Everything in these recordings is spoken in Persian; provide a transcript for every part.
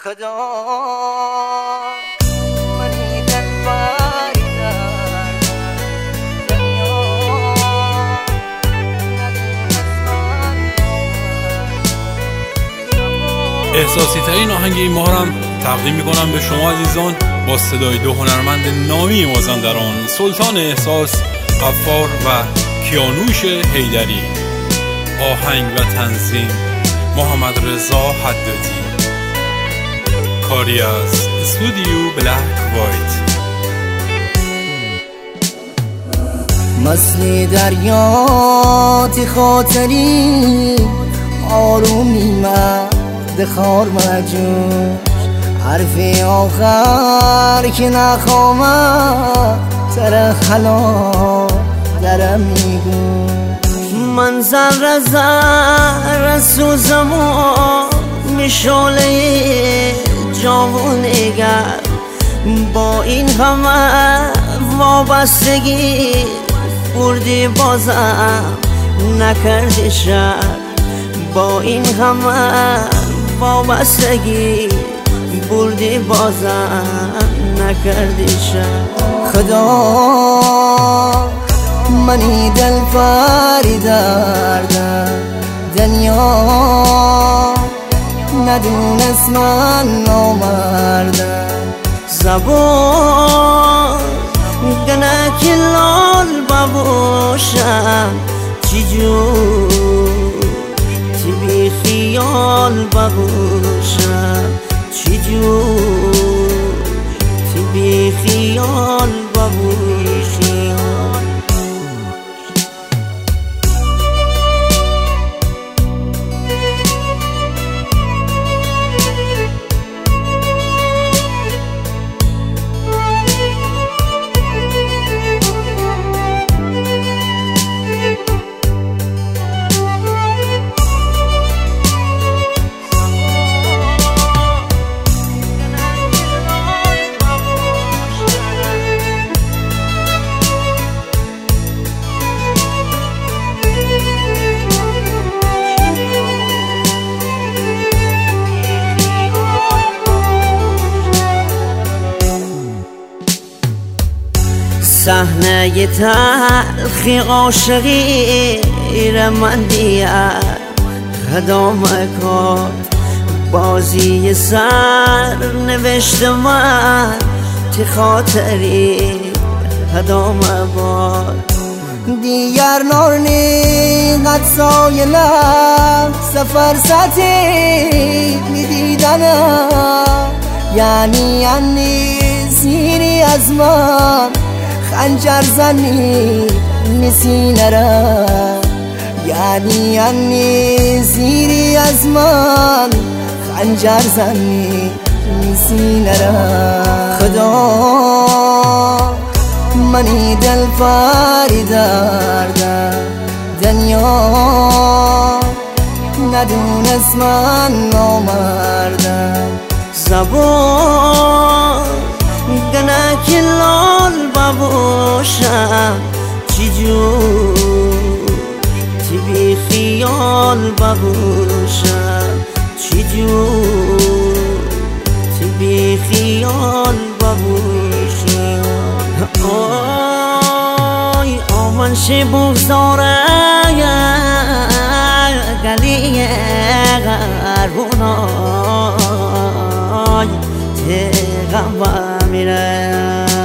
خدا منی دلبری در دنیا احساسی ترین آهنگ این ماه هم تقدیم میکنم به شما عزیزان با صدای دو هنرمند نامی مازندران، سلطان احساس غفار و کیانوش حیدری. آهنگ و تنظیم محمد رضا حدادی. کاری از استودیو بلک وایت. مثل دریات خاطری آرومی مرد خار مجوش، حرف آخر که نخوامد سر خلا درم میگوش. من ذره ذره سوزم و مشاله جوانگر، با این همه وابستگی بردی بازم نکردی شر. با این همه وابستگی بردی بازم نکردی شر. خدا منی دلبری در دنیا ندونست من نامردم. زبان گنه که لال بباشم چی جور چی بی خیال بباشم، چی جور چی بی خیال بباشم. صحنه تلخی عاشقی را من دیر خدام کار، بازی سر نوشت من چه خاطری خدام باد. دیگر نور نیقد سایلم سفر سطحی میدیدنم، یعنی زیری از من خنجر زنی نسینه را، یعنی زیری از من خنجر زنی نسینه را. خدا منی دلبری در دنیا ندونست من نامردم. زبان گنه که لال بباشم چی جور چی بی خیال بباشم، چی جور چی بی خیال بباشم. آی آمن شه بگذاره گلی غربونای تغم میره.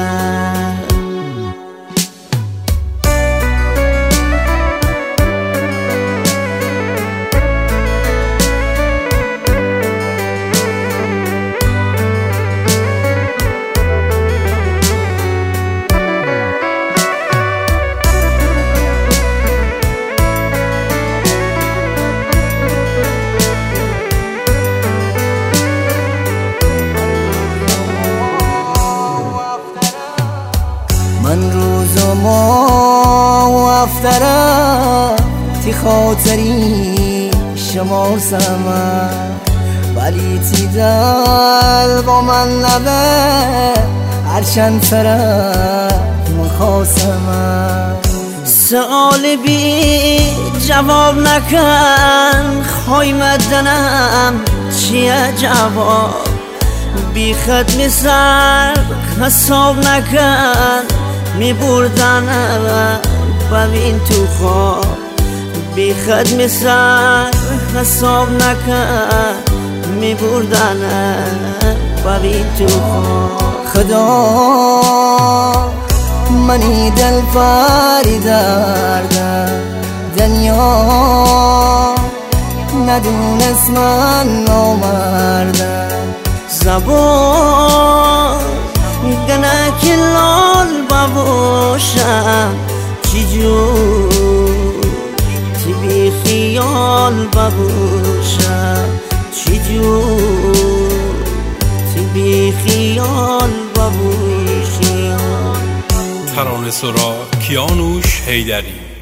من روز و ماه و افترم تی خاطری شمارسم، ولی تی دل با من نبه هرچند طرف مخاسم. سؤال بی جواب نکن خواهی مدنم چیه جواب، بی ختم سر حساب نکن میبردنم ببین تو خواب بی ختم سر حساب نکن میبردنم ببین تو خواب خدا منی دل فاری دردم دنیا ندونست من نامردم زبان گنه که لال بباشم چی جور تی بی خیال بباشم چی جور تی بی خیال بباشم ترانه سرا کیانوش حیدری.